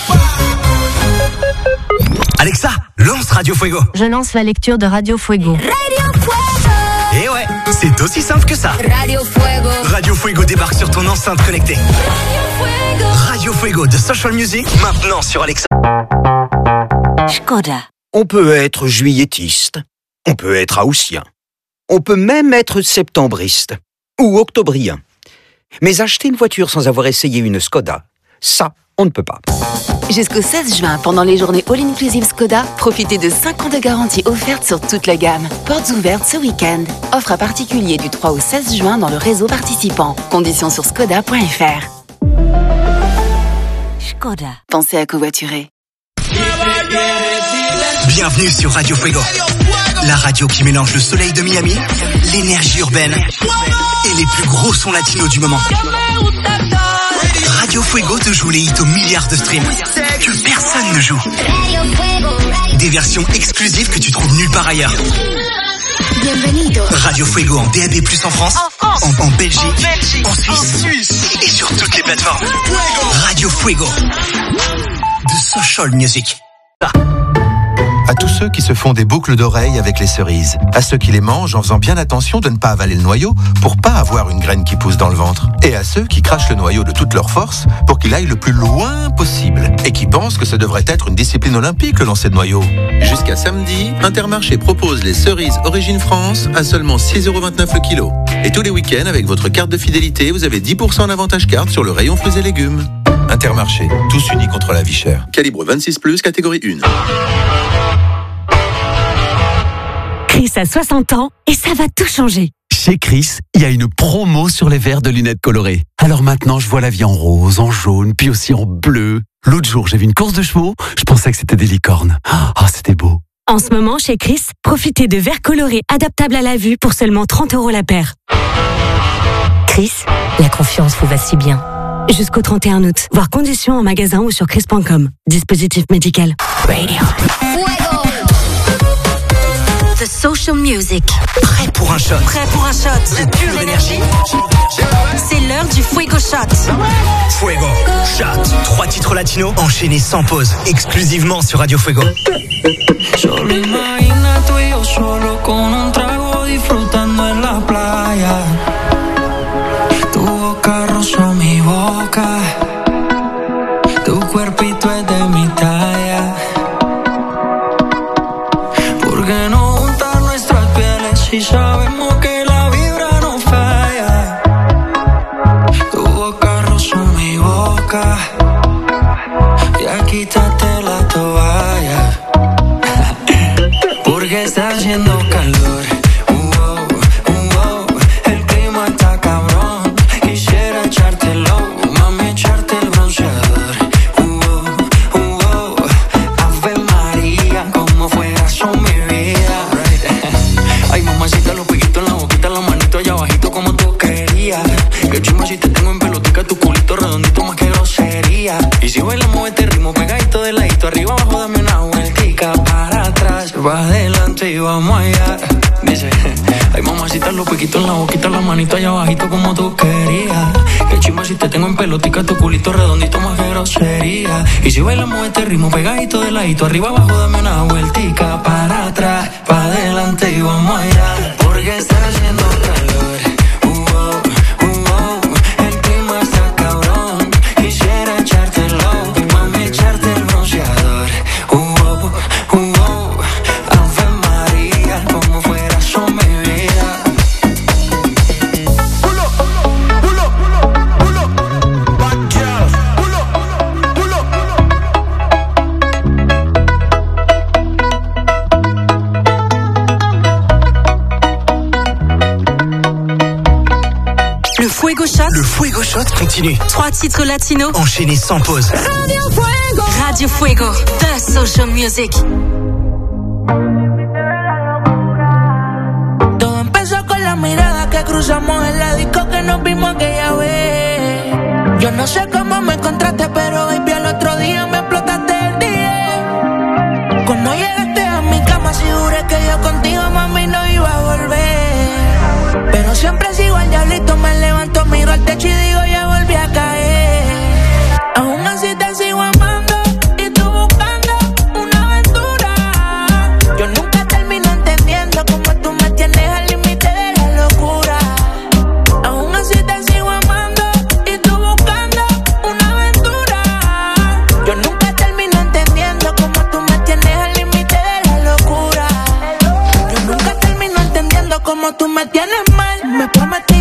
Alexa, lance Radio Fuego. Je lance la lecture de Radio Fuego. Et ouais, c'est aussi simple que ça. Radio Fuego. Radio Fuego débarque sur ton enceinte connectée. Radio Fuego de Social Music, maintenant sur Alexa. Skoda. On peut être juillettiste, on peut être haussien, on peut même être septembriste ou octobrien. Mais acheter une voiture sans avoir essayé une Skoda, ça, on ne peut pas. Jusqu'au 16 juin, pendant les journées All Inclusive Skoda, profitez de 5 ans de garantie offerte sur toute la gamme. Portes ouvertes ce week-end. Offre à particulier du 3 au 16 juin dans le réseau participant. Conditions sur skoda.fr. Skoda. Pensez à covoiturer. Bienvenue sur Radio Fuego. La radio qui mélange le soleil de Miami, l'énergie urbaine et les plus gros sons latinos du moment. Radio Fuego te joue les hits aux milliards de streams que personne ne joue. Des versions exclusives que tu trouves nulle part ailleurs. Bienvenido. Radio Fuego en DAB+, en France, en Belgique, en Suisse et sur toutes les plateformes. Radio Fuego. The Social Music. À tous ceux qui se font des boucles d'oreilles avec les cerises, à ceux qui les mangent en faisant bien attention de ne pas avaler le noyau pour pas avoir une graine qui pousse dans le ventre, et à ceux qui crachent le noyau de toute leur force pour qu'il aille le plus loin possible, et qui pensent que ce devrait être une discipline olympique le lancer de noyau. Jusqu'à samedi, Intermarché propose les cerises Origine France à seulement 6,29€ le kilo. Et tous les week-ends, avec votre carte de fidélité, vous avez 10% d'avantage carte sur le rayon fruits et légumes. Intermarché, tous unis contre la vie chère. Calibre 26+, catégorie 1. Chris a 60 ans et ça va tout changer. Chez Chris, il y a une promo sur les verres de lunettes colorées. Alors maintenant, je vois la vie en rose, en jaune, puis aussi en bleu. L'autre jour, j'ai vu une course de chevaux, je pensais que c'était des licornes. Ah, c'était beau. En ce moment, chez Chris, profitez de verres colorés adaptables à la vue pour seulement 30€ la paire. Chris, la confiance vous va si bien. Jusqu'au 31 août. Voir conditions en magasin ou sur chris.com. Dispositif médical. Radio. The Social Music. Prêt pour un shot. Prêt pour un shot. De pure énergie. C'est l'heure du Fuego Shot. Fuego Shot. 3 titres latinos enchaînés sans pause. Exclusivement sur Radio Fuego. Solo imagina tú y yo solo con un trago disfrutando en la playa. Tu boca rozó mi boca. Tu cuerpito es de mi talla. ¿Por qué no juntar nuestras pieles si sabemos que la vibra no falla? Tu boca rozó mi boca. Ya quítate la toalla. Porque está haciendo calor. El clima está cabrón. Quisiera echártelo, mami, echarte el bronceador. Ave María, como fuera son mi vida. Ay, mamacita, los piquitos en la boquita, la manito allá abajito como tú querías. Que chimba si te tengo en pelotica, tu culito redondito más que grosería. Y si bailamos este ritmo pegadito de ladito, arriba abajo dame una vueltica, para atrás, para adelante y vamos allá. Dice, ay, mamacita, los piquitos en la boquita, la manito allá abajito como tú querías. Que chimba si te tengo en pelotica, tu culito redondito más que grosería. Y si bailamos este ritmo pegadito de ladito, arriba abajo dame una vueltica, para atrás, para adelante y vamos allá. Porque está haciendo calor. El clima está cabrón. Quisiera echártelo, mami, echarte el bronceador. Ave María, como fuera son mi vida. Le Fuego Shot. Le Fuego Shot continue. 3 titres latinos. Enchaînés sans pause. Radio Fuego. Radio Fuego. The Social Music. Todo empezó con la mirada que cruzamos en la disco que nos vimos aquella vez. Yo no sé cómo me encontraste, pero baby, al otro día me explotaste el día. Cuando llegaste a mi cama, sí juré que yo contigo, mami, no iba a volver. Pero siempre sigo al diablito, me levanto, miro al techo y digo, ya volví a caer. Aún así te sigo amando y tú buscando una aventura. Yo nunca termino entendiendo cómo tú me tienes al límite de la locura. Aún así te sigo amando y tú buscando una aventura. Yo nunca termino entendiendo cómo tú me tienes al límite de la locura. Yo nunca termino entendiendo cómo tú me tienes mal. Me prometo